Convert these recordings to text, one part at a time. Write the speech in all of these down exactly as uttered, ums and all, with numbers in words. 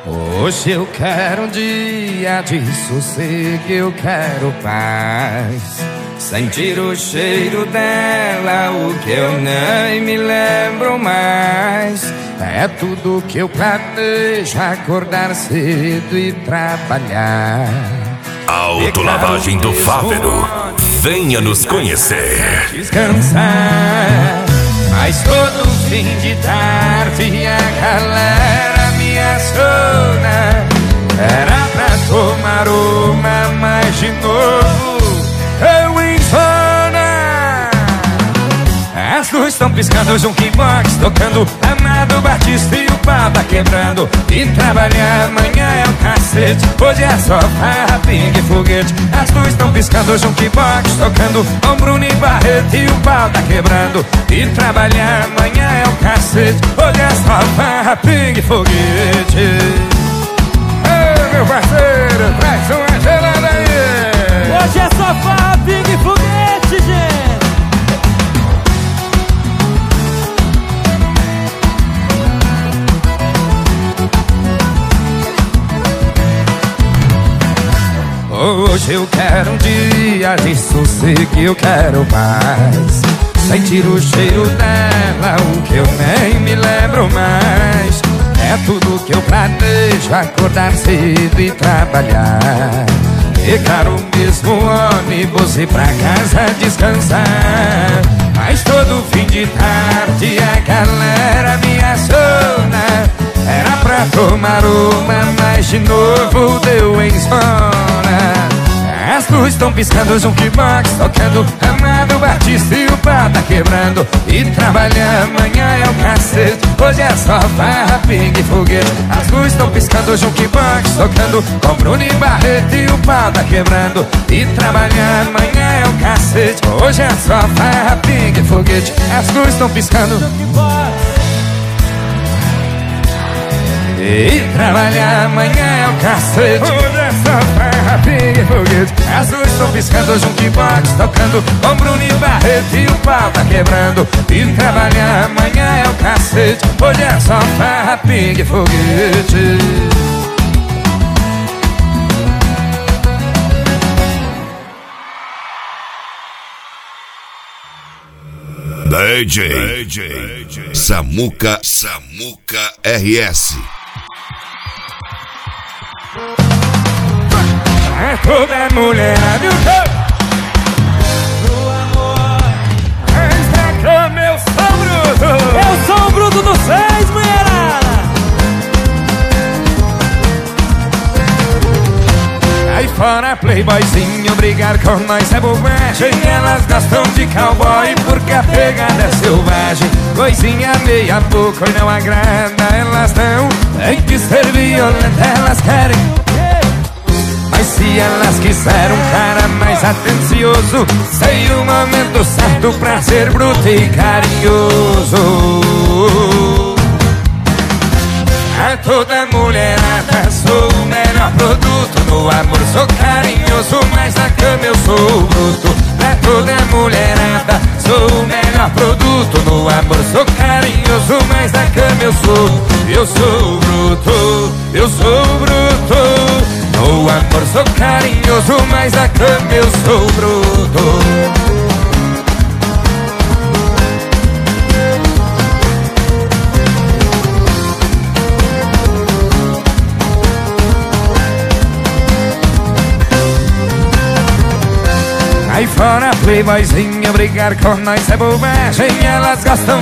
Hoje eu quero um dia de sossego, eu quero paz. Sentir o cheiro dela, o que eu nem me lembro mais. É tudo que eu planejo, acordar cedo e trabalhar. Autolavagem do Fávero, venha nos conhecer. Descansar, mas todo fim de tarde a galera me aciona. Era pra tomar uma, mas de novo eu insana. As luzes estão piscando, hoje um kickbox tocando, Amado Batista e o pau tá quebrando. E trabalhar amanhã é o cacete, hoje é só farra, pingue e foguete. As luzes estão piscando, hoje um kickbox tocando, com Bruno e Barreto e o pau tá quebrando. E trabalhar amanhã é o cacete, hoje é só farra, pingue e foguete. Ei, meu parceiro, traz uma gelada aí. Hoje é só farra, pingue e foguete, gente. Hoje eu quero um dia de sossego, eu quero paz. Sentir o cheiro dela, o que eu nem me lembro mais. É tudo que eu planejo, acordar cedo e trabalhar. Pegar o mesmo ônibus e pra casa descansar. Mas todo fim de tarde a galera me aciona. Era pra tomar uma, mas de novo deu insônia. As luzes estão piscando, hoje um kickbox tocando, Amado Batista e o pau tá quebrando. E trabalhar amanhã é o cacete, hoje é só farra, pingue e foguete. As luzes estão piscando, hoje um kickbox tocando, com Bruno e Barreto e o pau tá quebrando. E trabalhar amanhã é o cacete, hoje é só farra, pingue e foguete. As luzes estão piscando e trabalhar amanhã é o cacete, hoje é só farra, pingue e foguete. As luzes estão piscando, hoje um kickbox tocando, com Bruno e Barreto e o pau tá quebrando. E trabalhar amanhã é o cacete, hoje é só farra, pingue e foguete. D J, D J Samuca, Samuca R S. É toda mulherada e o que? No amor, Extra meu sou bruto. eu sou o bruto do seis, mulherada. Aí fora playboyzinho, brigar com nós é bobagem. Elas gostam de cowboy porque a pegada é selvagem. Coisinha meia boca e não agrada, elas não tem que ser violenta, elas querem. Mas se elas quiserem um cara mais atencioso, sei o momento certo pra ser bruto e carinhoso. A toda mulherada sou o melhor produto. No amor sou carinhoso, mas na cama eu sou bruto. Pra toda mulherada sou o melhor produto. No amor sou carinhoso, mas na cama eu sou. Eu sou bruto, eu sou bruto. No amor sou carinhoso, mas na cama eu sou bruto. Aí fora playboyzinha, brigar com nós é bobagem, elas gostam.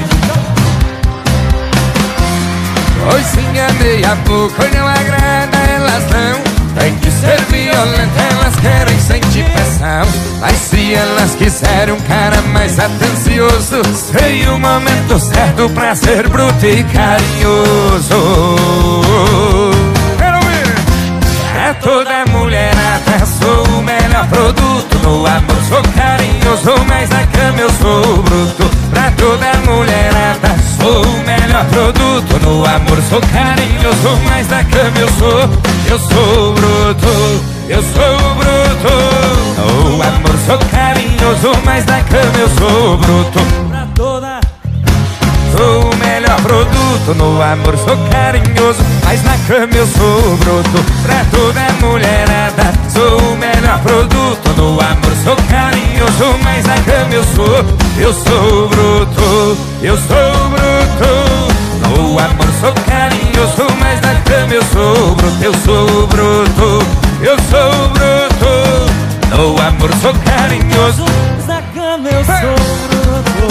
Coisinha meia boca não agrada, elas não tem que ser violenta, elas querem sentir pressão. Mas se elas quiserem um cara mais atencioso, sei o momento certo pra ser bruto e carinhoso. Quero ouvir! É toda mulherada, sou o melhor produto. No amor sou carinhoso, mas na cama eu sou bruto. Pra toda mulherada, sou o melhor produto. No amor sou carinhoso, mas na cama eu sou. Eu sou bruto, eu sou bruto. No amor sou carinhoso, mas na cama eu sou bruto. Pra toda, Sou o melhor produto, no amor sou carinhoso, mas na cama eu sou bruto pra toda mulherada. Sou o melhor produto, no amor sou carinhoso, mas na cama eu sou, eu sou bruto, eu sou bruto. No amor sou carinhoso, mas na cama eu sou bruto, eu sou bruto, eu sou bruto. No amor sou carinhoso, mas na cama eu sou bruto.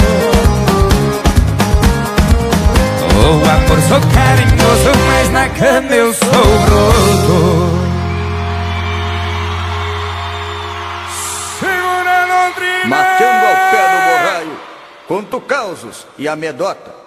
No amor sou carinhoso, mas na cama eu sou bruto. Matando ao pé do borraio, conto causos e amedota.